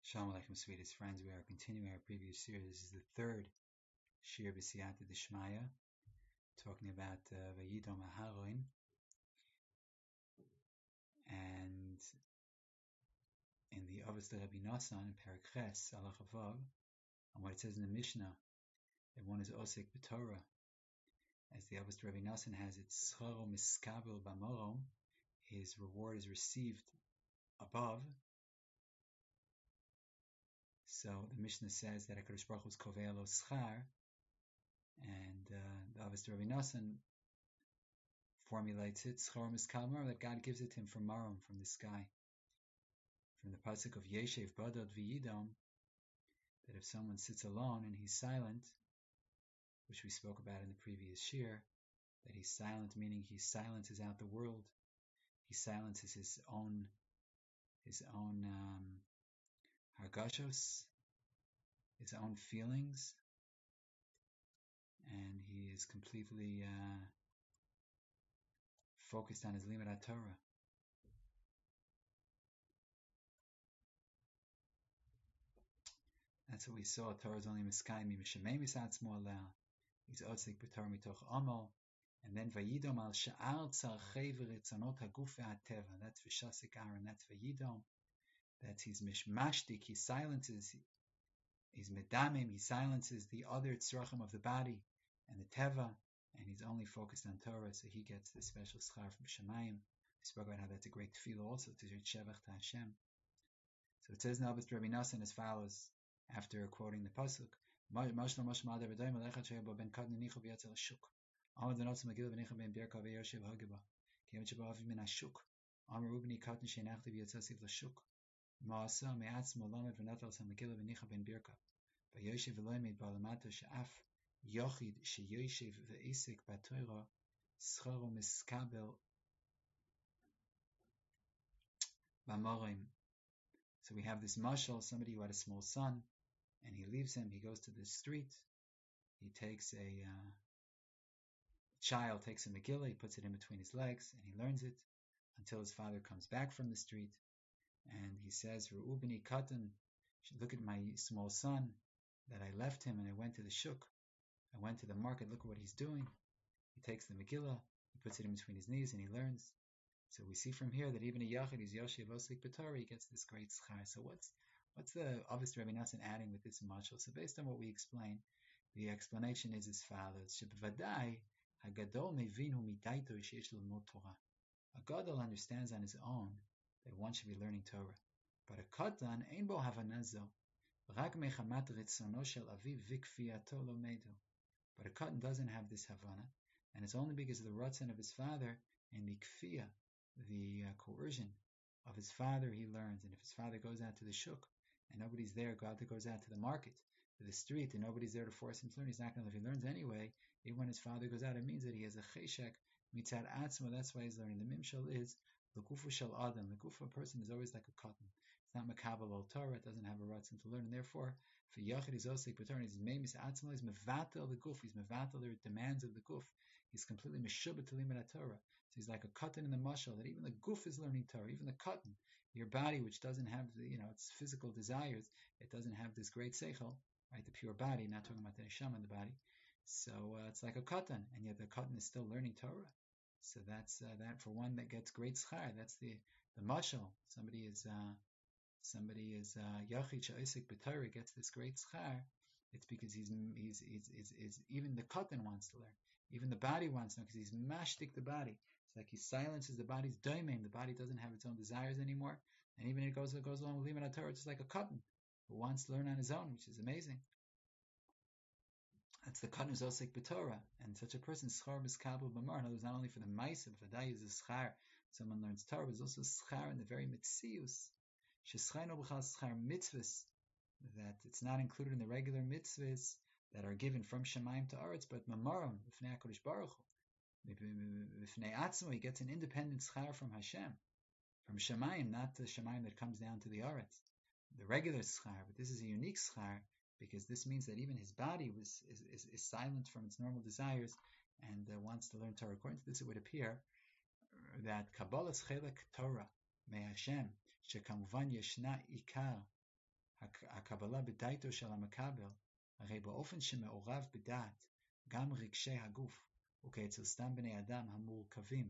Shalom Aleichem, sweetest friends. We are continuing our previous series. This is the third Shir B'Siyata D'Shmaya, talking about Vayidom Aharon, and in the Avos Rabbi Nassan in Perek Ches, Alach Avav, and what it says in the Mishnah, that one is Osik B'Torah, as the Avos Rabbi Nassan has it, Scharo Miskabel B'Morom, his reward is received above. So the Mishnah says that HaKadosh Baruch Hu is Kovei Lo Schar, and the Avos Rabbi Nassan formulates it, Schar Miskabel, that God gives it to him from Marom, from the sky. From the pasuk of Yeshev Badot V'Yidom, that if someone sits alone and he's silent, which we spoke about in the previous shir, that he's silent, meaning he silences out the world, he silences his own hargashos, his own feelings, and he is completely focused on his limud Torah. That's what we saw. Torah is only miskayim mishamei misatzmo aleh. He's otzik b'torah mitoch amal, and then vayidom al sha'al tzarchei v'ritzonot haguf ve'hateva. That's v'shasik Aaron. That's vayidom. That's his mishmashtik. He silences. He's medamim. He silences the other tzrachim of the body and the teva, and he's only focused on Torah. So he gets the special schar from Shemayim. We spoke about how that's a great tefillah also to shevach to Hashem. So it says in Avos Rabbi Nassan as follows, after quoting the pasuk, so we have this mashal, somebody who had a small son, and he leaves him, he goes to the street, he takes a child, takes a Megillah, he puts it in between his legs, and he learns it until his father comes back from the street, and he says, Re'ubini katan, look at my small son, that I left him and I went to the shuk, I went to the market, look at what he's doing. He takes the Megillah, he puts it in between his knees, and he learns. So we see from here that even a Yachid who's Yoshev Osik B'Torah, he gets this great schar. So what's the Avos Rabbi Nassan adding with this mashal? So based on what we explained, the explanation is as follows: Shebevadai hagadol mevinu midaito sheyesh l'lmod Torah. A gadol understands on his own that one should be learning Torah, but a katan ein bo havanazo rak mechamat ritzono shel aviv vikfiyato lomedo. But a katan doesn't have this havana, and it's only because of the ratzon of his father and the kfiyah, the coercion of his father, he learns. And if his father goes out to the shuk and nobody's there, God goes out to the market, to the street, and nobody's there to force him to learn, he's not going to. If he learns anyway, even when his father goes out, it means that he has a cheshek mitzad atzma. That's why he's learning. The mimshal is the gufu shel adam. The gufu of a person is always like a cotton. It's not makabel al Torah. It doesn't have a ratzon to learn. And therefore, for yachid is osik b'torah. His memis atzma is mevatel the guf. He's mevatel the demands of the guf. He's completely meshubah to limud Torah. So he's like a cotton in the mashal, that even the guf is learning Torah, even the cotton, your body, which doesn't have the, its physical desires, it doesn't have this great seichel, right? The pure body, not talking about the neshama in the body. So it's like a cotton, and yet the cotton is still learning Torah. So that's that for one that gets great schar. That's the mashal. Somebody is yachid she'osik b'Torah, gets this great schar. It's because he's even the cotton wants to learn. Even the body wants to know, because he's mashtik the body. It's like he silences the body's daimim. The body doesn't have its own desires anymore. And even it goes along with limud Torah, just like a cotton who wants to learn on his own, which is amazing. That's the cotton who's osik b'Torah. And such a person, schar miskabel b'mar. In other words, not only for the ma'aseh, but for is a schar. Someone learns Torah, but there's also schar in the very mitzius. Sheschayno b'chal schar mitzvahs, that it's not included in the regular mitzvahs that are given from Shemayim to Aretz, but Mamaram, B'fnei HaKadosh Baruch Hu, B'fnei Atzmo, he gets an independent schar from Hashem, from Shemayim, not the Shemayim that comes down to the Aretz, the regular schar. But this is a unique schar, because this means that even his body is silent from its normal desires, and wants to learn Torah. According to this, it would appear that Kabbalah's chelek Torah, Me Hashem, shekamuvan yeshna ikar, שהקבלה בדעתו של המקבל, הרי באופן שמעורב בדעת גם רגשי הגוף, וכאצל סתם בני אדם המורכבים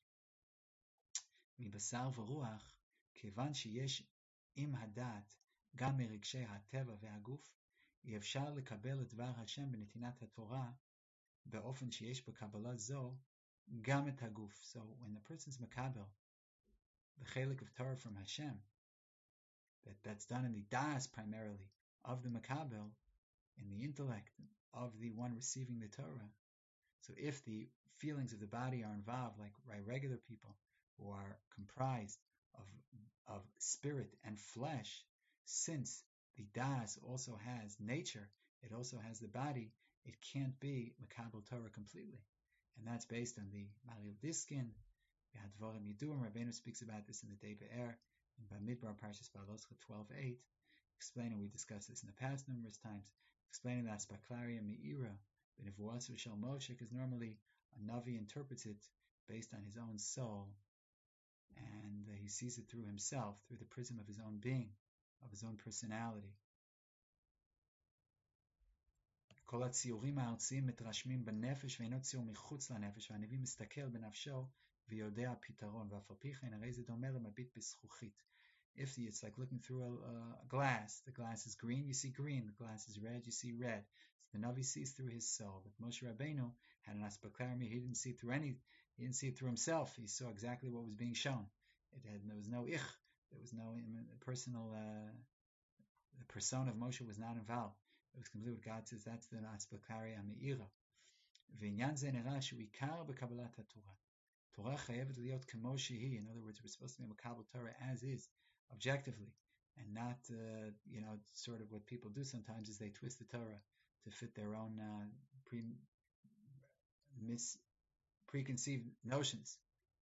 מבשר ורוח, כיוון שיש עם הדעת גם מרגשי הטבע והגוף, אי אפשר לקבל את דבר השם בנתינת התורה באופן שיש בקבלה זו גם את הגוף. So when the person's makabel the chelik of Torah from Hashem, that's done in the das primarily of the makabel, in the intellect of the one receiving the Torah. So if the feelings of the body are involved, like regular people who are comprised of spirit and flesh, since the das also has nature, it also has the body, it can't be makabel Torah completely. And that's based on the Maril Diskin, Hadvarim Yiduim. Rabbeinu speaks about this in the Dei Be'er, in Bamidbar Parshas Baloscha 12:8, explaining, we discussed this in the past numerous times, explaining that Spaklaria Me'ira, B'nevuasu Shel Moshe, because normally a Navi interprets it based on his own soul, and he sees it through himself, through the prism of his own being, of his own personality. כל הציורים הארציים מתרשמים בנפש ואינו ציור מחוץ לנפש, והנביא מסתכל בנפשו ויודע פתרון, ואף על פי כן הרי זה דומה למביט בזכוכית. If it's like looking through a glass, the glass is green, you see green, the glass is red, you see red. So the Navi sees through his soul. But Moshe Rabbeinu had an aspaklarmi, he didn't see it through himself, he saw exactly what was being shown. There was no ich, there was no personal, the persona of Moshe was not involved. It was complete what God says, that's the Aspaklari Ameira. V'inyan ze nera shu ikar b'kabbalat HaTorah. Torah chayevet liot kemo shehi. In other words, we're supposed to be makabel Torah as is, objectively, and not, sort of what people do sometimes is they twist the Torah to fit their own preconceived notions.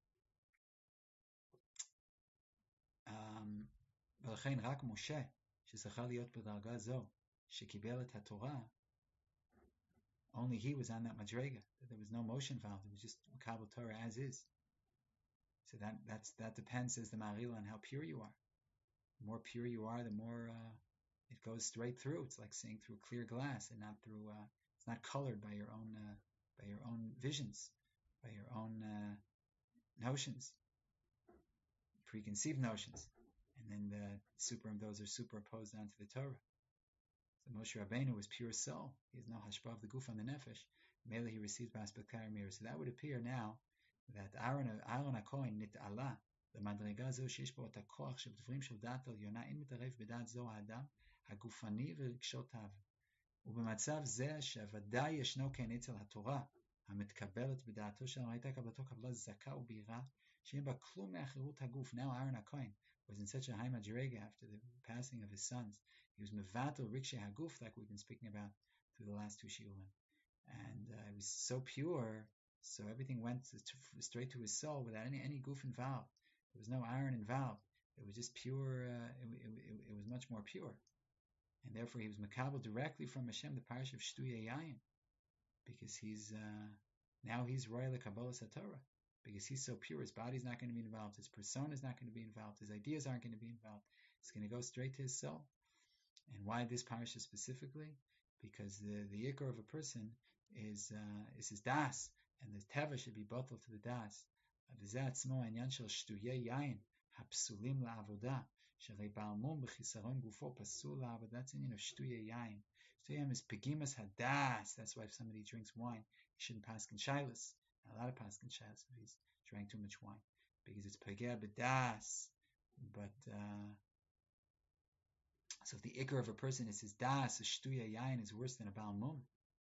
ולכן רק משה, שזכה להיות בדרגה זו, שקיבל את התורה, only he was on that madrega. There was no motion involved. It was just makabel Torah as is. So that depends, says the Maril, on how pure you are. The more pure you are, the more it goes straight through. It's like seeing through clear glass, and not through. It's not colored by your own visions, by your own notions, preconceived notions, and then those are superimposed onto the Torah. So Moshe Rabbeinu was pure soul. He has no hashpah of the guf on the nefesh. Mele he received b'aspakar mir. So that would appear now that Aaron HaKohen nit'ala, the madrega zo sheyesh bo et hakoach shel dvarim shel da'at elyon, in mitarev b'da'at zo ha'adam hagufani v'regshotav. ובמצב זה שוודאי ישנו כן אצל התורה המתקבלת בדעתו של הייתה קבלתו קבלה זכה ובירה שאין בה כלום מאחרות הגוף. Now Aaron HaKohen was in such a high madrega after the passing of his sons. He was mevatel rikshe haguf, like we've been speaking about through the last two shiurim, and it was so pure, so everything went straight to his soul without any guf involved. There was no Aaron involved. It was just pure. It was much more pure, and therefore he was makabel directly from Hashem, the parish of Shtuye Yayin, because he's royal kabbalas HaTorah. Because he's so pure, his body's not going to be involved, his persona is not going to be involved, his ideas aren't going to be involved. It's going to go straight to his soul. And why this parasha specifically? Because the ikar of a person is his das, and the teva should be bottled to the das. That's the meaning of shtuye yain. Shtuye is pegimas hadas. That's why if somebody drinks wine, he shouldn't paskin shilas. A lot of paskin shilas if he's drank too much wine, because it's pegea b'das. But so if the ikar of a person is his das, a shtuya yain is worse than a Baal Mum.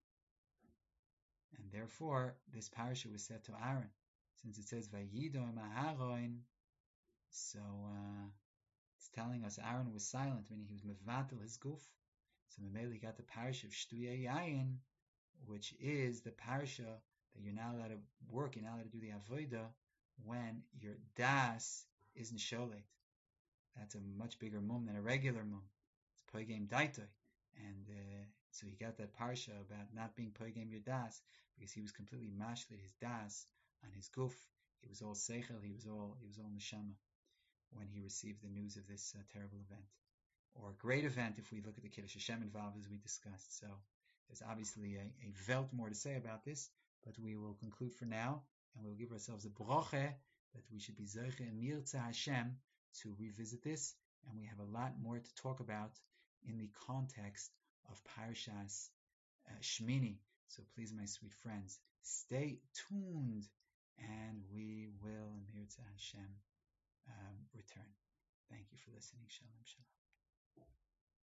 And therefore, this parasha was said to Aaron, since it says Vayido Maharoin. So it's telling us Aaron was silent, meaning he was mevatel his guf. So Mameli got the parasha of shtuya yain, which is the parasha that you're not allowed to work, you're not allowed to do the avodah when your das isn't sholet. That's a much bigger mum than a regular mum. It's poigem daitoi. And so he got that parsha about not being poigem your das, because he was completely mashlet his das on his guf. He was all seichel, he was all neshama when he received the news of this terrible event. or a great event if we look at the Kiddush Hashem involved, as we discussed. So there's obviously a velt more to say about this, but we will conclude for now, and we'll give ourselves a broche that we should be Zoche and Mirza Hashem to revisit this, and we have a lot more to talk about in the context of Parshas Shmini. So please, my sweet friends, stay tuned, and we will, Mirza Hashem, return. Thank you for listening. Shalom, shalom.